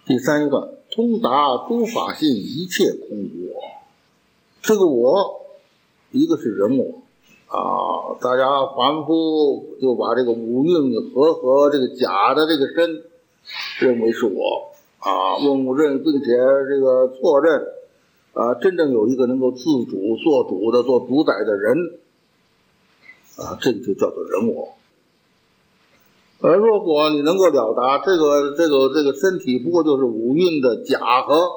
第三个，通达诸法性，一切空无我。这个我，一个是人我啊，大家凡夫就把这个五蕴和这个假的这个身认为是我啊，并且这个错认啊，真正有一个能够自主做主的、做主宰的人啊，这个就叫做人我。而如果你能够了达这个身体不过就是五蕴的假合，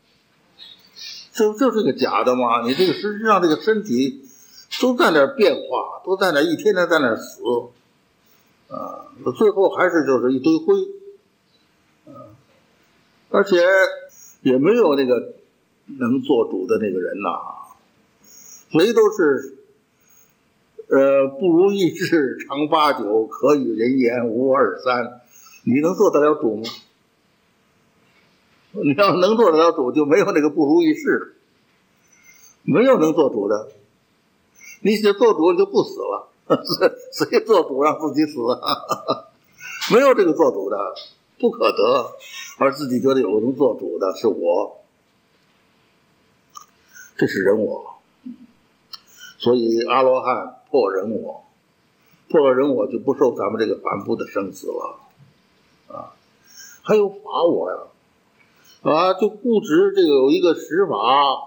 就是个假的嘛，你这个实际上这个身体都在那变化，都在那一天天在那死啊，最后还是就是一堆灰啊，而且也没有那个能做主的那个人呐，谁都是不如意事常八九，可与人言无二三。你能做得了主吗？你要能做得了主，就没有那个不如意事，没有能做主的。你想做主，你就不死了。谁做主让自己死啊？没有这个做主的，不可得，而自己觉得有能做主的是我，这是人我。所以阿罗汉破人我，破了人我就不受咱们这个凡夫的生死了啊。还有法我呀，啊，就固执这个有一个实法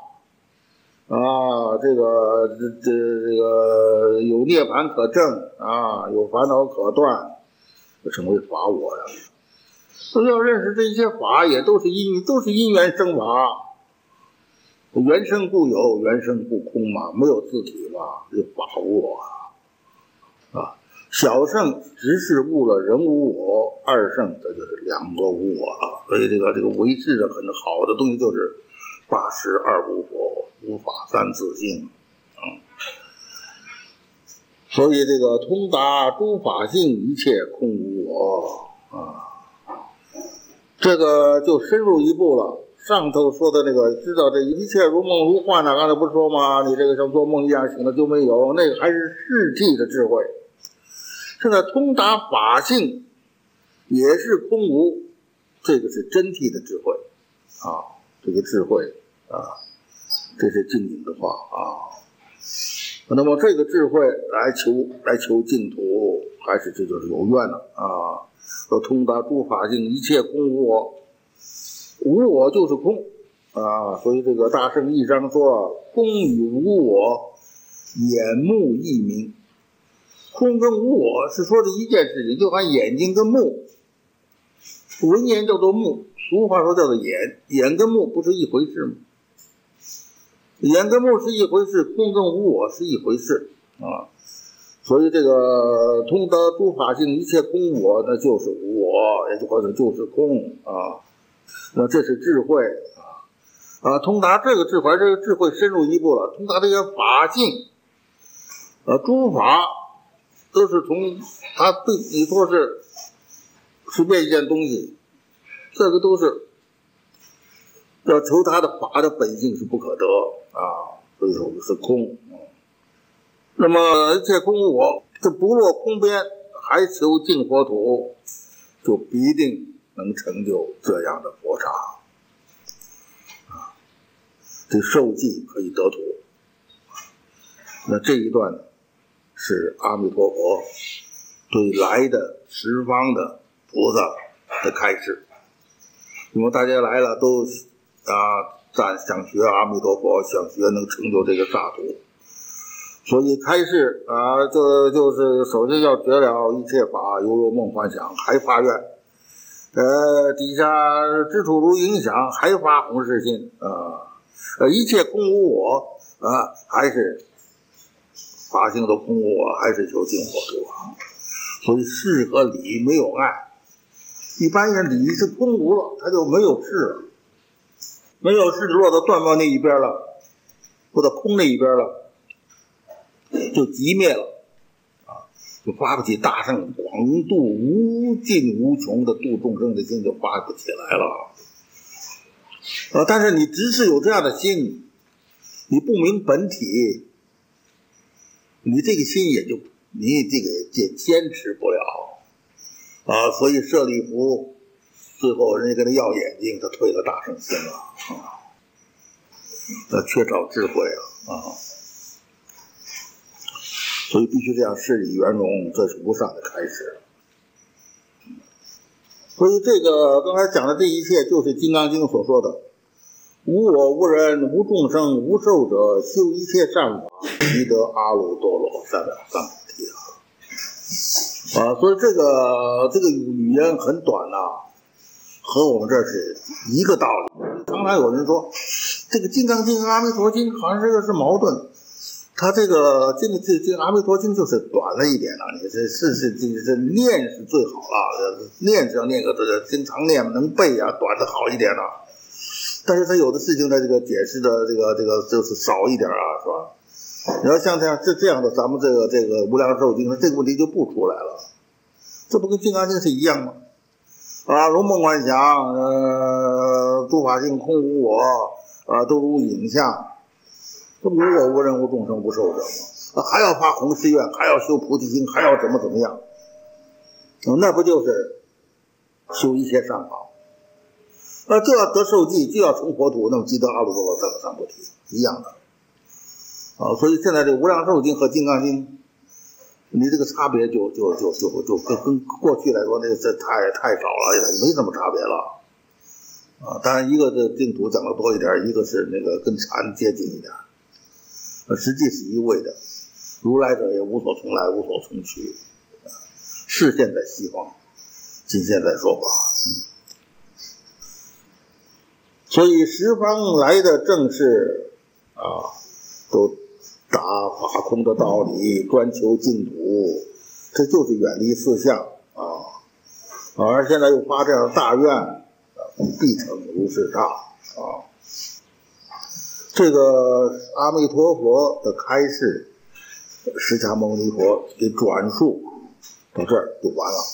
啊，这个有涅槃可证啊，有烦恼可断，就成为法我呀。所以要认识这些法也都是因缘生法。原生故有，原生故空嘛，没有自体嘛，有法无我啊。小圣只是悟了人无我，二圣这就是两个无我了。所以这个唯识的很好的东西就是八识二无佛，无法三自性。所以这个通达诸法性，一切空无我啊，这个就深入一步了。上头说的那个，知道这一切如梦如幻刚才不是说吗？你这个像做梦一样醒了就没有，那个还是世纪的智慧。现在通达法性也是空无，这个是真谛的智慧啊，这个智慧啊，这是净影的话啊。那么这个智慧来求净土，还是这就是有愿了啊。要通达诸法性，一切空无我。无我就是空啊，所以这个大圣义章说，空与无我，眼目异名。空跟无我是说的一件事情，就好像眼睛跟目，文言叫做目，俗话说叫做眼，眼跟目不是一回事吗？眼跟目是一回事，空跟无我是一回事啊。所以这个通达诸法性，一切空无我，那就是无我，也就或者就是空啊。那这是智慧啊！通达这个智慧深入一步了。通达这个法性，诸法都是从它对你说是随便一件东西，这个都是要求它的法的本性是不可得啊，所以说是空。那么一切空无我，这不落空边，还求净佛土，就必定能成就这样的佛刹啊，这受记可以得土。那这一段呢，是阿弥陀佛对来的十方的菩萨的开示。因为大家来了都想学阿弥陀佛，想学能成就这个刹土，所以开示啊，就是首先要觉了一切法犹如梦幻想，还发愿。底下知处如影响，还发弘誓心啊，一切空无我啊，还是法性的空无我，还是求净佛土啊。所以事和理没有爱，一般人理是空无了，他就没有事了，没有事落到断报那一边了，落到空那一边了，就寂灭了。就发不起大圣广度无尽无穷的度众生的心，就发不起来了。但是你只是有这样的心，你不明本体，你这个心你这个也坚持不了啊。所以舍利弗最后人家给他要眼睛，他退了大圣心了啊，缺少智慧啊，所以必须这样事理圆融，这是无上的开始。所以这个刚才讲的这一切，就是《金刚经》所说的无我无人无众生无寿者，修一切善法，即得阿耨多罗三藐三菩提啊！所以这个语言很短和我们这是一个道理。常常有人说，这个《金刚经》和《阿弥陀经》好像这个是矛盾。它这个《阿弥陀经》就是短了一点你这念是最好了，念是要念个经常念能背短的好一点但是它有的事情它这个解释的这个就是少一点是吧？你要像这样的，咱们这个无量寿经，这个问题就不出来了。这不跟《金刚经》是一样吗？如梦幻想，诸法性空无我，都如影像，这无我无人无众生无寿者吗？还要发弘誓愿，还要修菩提心，还要怎么样？那不就是修一切善法？就要得受记，就要成佛土，那么即得阿耨多罗三藐三菩提一样的所以现在这无量寿经和金刚经，你这个差别就跟过去来说，那个是太少了，也没什么差别了当然一个的净土讲的多一点，一个是那个跟禅接近一点，实际是一味的。如来者也无所从来，无所从去，是现在西方，今现在说法。所以十方来的正是都达法空的道理，专求净土，这就是远离四相而现在又发这样的大愿，必成如是刹这个阿弥陀佛的开示，释迦牟尼佛给转述到这儿就完了。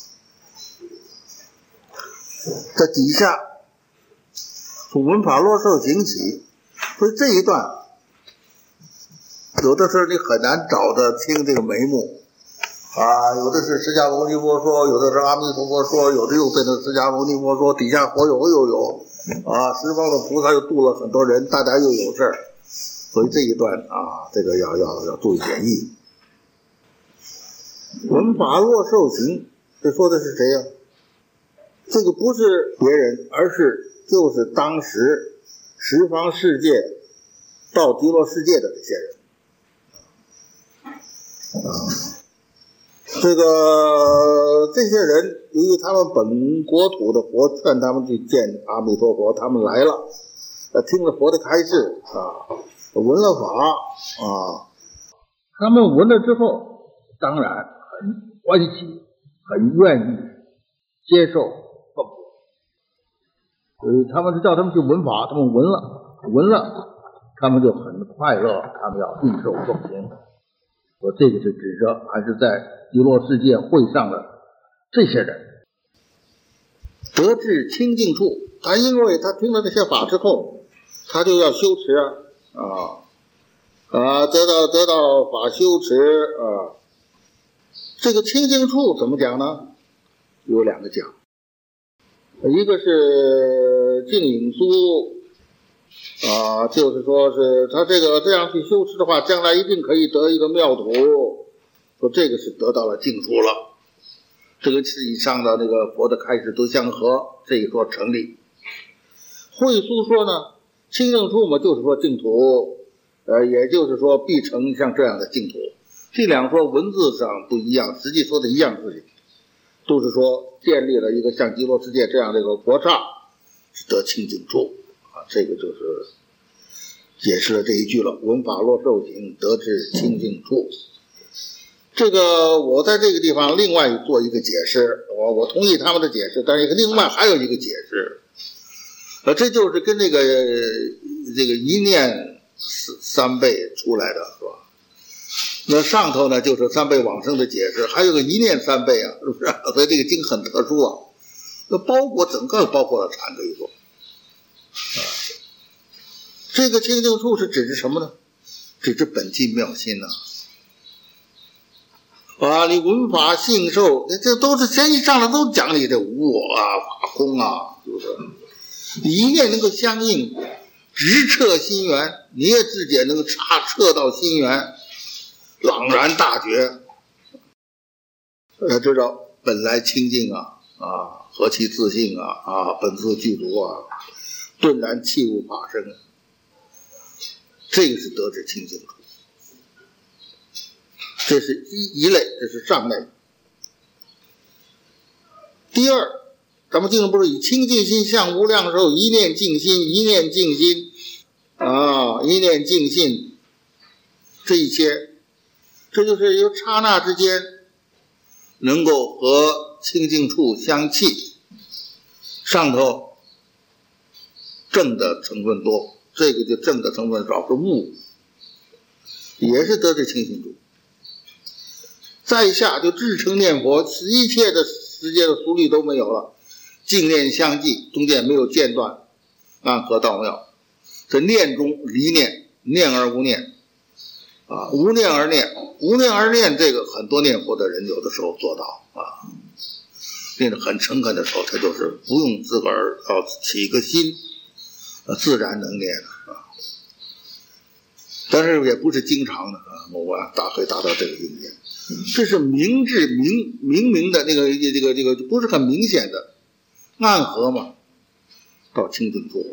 在底下从闻法落受行起，所以这一段有的时候你很难找得清这个眉目有的是释迦牟尼佛说，有的是阿弥陀佛说，有的又变成释迦牟尼佛说，底下佛友又有十方的菩萨又度了很多人，大家又有事儿，所以这一段这个要注意点意。闻法落受行，这说的是谁呀？这个不是别人，而是就是当时十方世界到极乐世界的这些人这些人由于他们本国土的佛劝他们去见阿弥陀佛，他们来了听了佛的开示闻了法他们闻了之后当然很欢喜，很愿意接受奉所以他们是叫他们去闻法，他们闻了他们就很快乐，他们要必受奉行。说这个是指着还是在极乐世界会上的这些人得至清净处，他因为他听了这些法之后，他就要修持得到法修持这个清净处怎么讲呢？有两个讲，一个是净影书就是说是他这样去修持的话，将来一定可以得一个妙土，说这个是得到了净土了，这个是以上的那个佛的开示都相合，这一说成立。慧疏说呢，清净处嘛，就是说净土也就是说必成像这样的净土。这两说文字上不一样，实际说的一样事情，都是说建立了一个像极乐世界这样的一个国刹，是得清净处这个就是解释了这一句了，闻法落受行，得至清净处。这个我在这个地方另外做一个解释，我同意他们的解释，但是另外还有一个解释这就是跟这个一念三倍出来的是吧？那上头呢就是三倍往生的解释，还有个一念三倍是不是？所以这个经很特殊那整个包括了禅，可以说这个清净处是指着什么呢？指着本寂妙心你闻法信受，这都是前一上来都讲你的无我法空是就是一念能够相应，直彻心源，你也自己能够彻到心源，朗然大觉。要知道本来清净何其自信本自具足顿然器物法身，这个是得之清净处。这是一类，这是上类。第二，咱们经常不是以清净心向无量寿，一念净心，一念净心一念净心，这一切，这就是由刹那之间能够和清净处相契，上头正的成分多，这个就正的成分少，是物，也是得之清净处。再下就至诚念佛，一切的世界的俗虑都没有了，净念相继，中间没有间断，暗合道妙。这念中离念，念而无念无念而念，无念而念，这个很多念佛的人有的时候做到念得很诚恳的时候，他就是不用自个儿要起个心自然能念但是也不是经常的某晚可以达到这个境界。这是明智明的这个不是很明显的暗合嘛，到清净处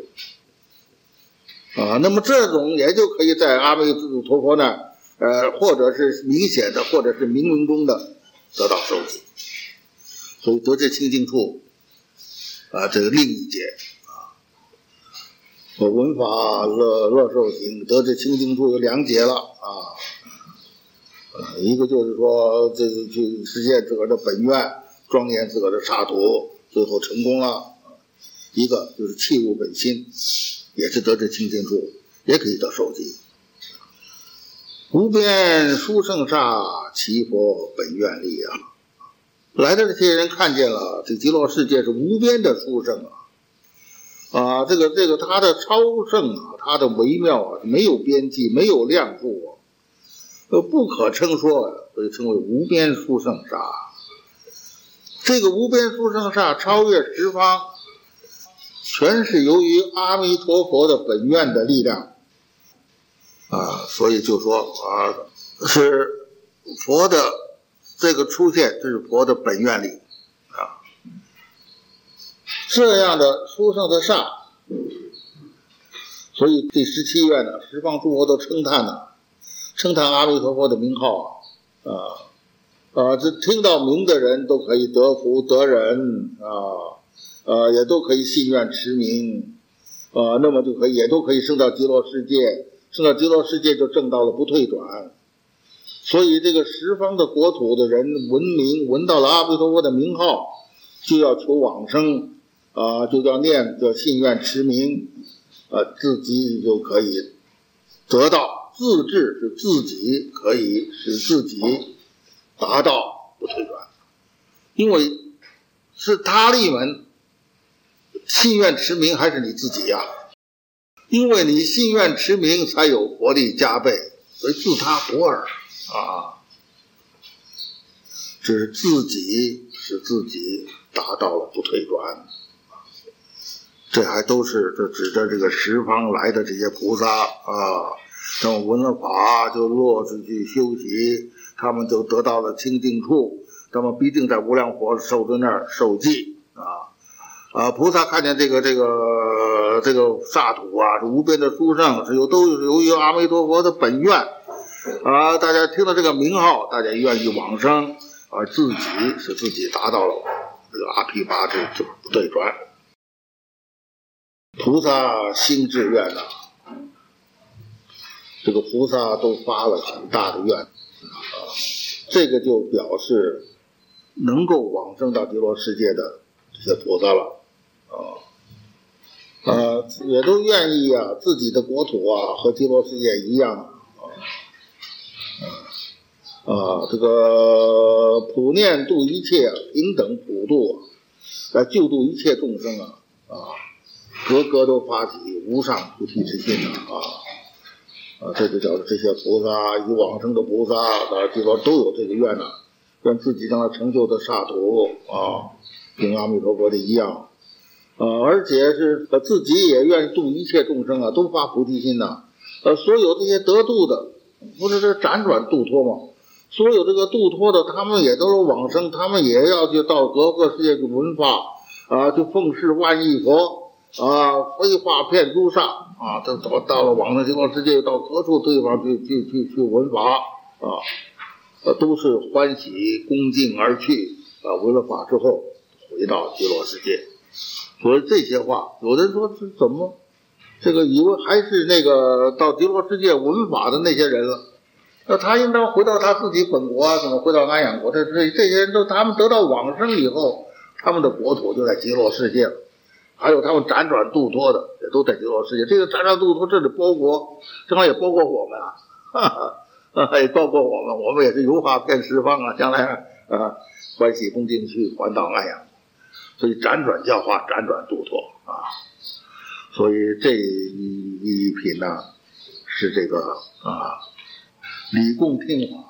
那么这种也就可以在阿弥陀佛那或者是明显的，或者是冥冥中的得到受记。所以得至清净处这个另一节闻法乐受行，得至清净处有两节了一个就是说这是去实现自个儿的本愿，庄严自个儿的刹土，最后成功了一个就是契悟本心，也是得至清净处，也可以得受记。无边殊胜刹，其佛本愿力来的这些人看见了这极乐世界是无边的殊胜这个它的超胜它的微妙没有边际，没有量数不可称说所以称为无边殊胜刹。这个无边殊胜刹超越十方，全是由于阿弥陀佛的本愿的力量所以就说是佛的这个出现，这是佛的本愿力这样的殊胜的刹，所以第17愿呢，十方诸佛都称叹阿弥陀佛的名号这听到名的人都可以得福得人也都可以信愿持名那么也都可以升到极乐世界，升到极乐世界就证到了不退转。所以这个十方的国土的人闻到了阿弥陀佛的名号，就要求往生就叫信愿持名自己就可以得到，自治是自己可以使自己达到不退转。因为是他力门信愿持名还是你自己因为你信愿持名才有佛力加倍，所以自他不二只是自己使自己达到了不退转。这还都是这指着这个十方来的这些菩萨他们闻了法就落实去修习，他们就得到了清净处，他们必定在无量佛受尊那儿受记菩萨看见这个刹土是无边的殊胜，都是由于阿弥陀佛的本愿大家听到这个名号，大家愿意往生自己使自己达到了这个阿毗跋致，就是不退转。菩萨心志愿这个菩萨都发了很大的愿这个就表示能够往生到极乐世界的这些菩萨了也都愿意自己的国土和极乐世界一样这个普念度一切，平等普度来救度一切众生个个都发起无上菩提之心这就叫这些菩萨以往生的菩萨极乐都有这个愿愿自己将来成就的刹土跟阿弥陀佛的一样而且是自己也愿意度一切众生啊，都发菩提心呐。所有这些得度的，不是这辗转度脱吗？所有这个度脱的，他们也都是往生，他们也要去到各个世界去闻法啊，去奉事万亿佛啊，飞化遍诸刹啊，都到了往生极乐世界，到各处地方去闻法啊，都是欢喜恭敬而去啊，闻了法之后回到极乐世界。所以这些话，有人说是怎么这个以为还是那个到极乐世界闻法的那些人了，那他应当回到他自己本国啊，怎么回到安养国？这些人都他们得到往生以后，他们的国土就在极乐世界了。还有他们辗转度脱的，也都在极乐世界。这个辗转度脱，这里包括，正好也包括我们啊，哈哈，也包括我们也是游化遍十方啊，将来欢喜恭敬去还到安养。所以辗转教化，辗转度脱啊。所以这一品呢，是这个李供听法。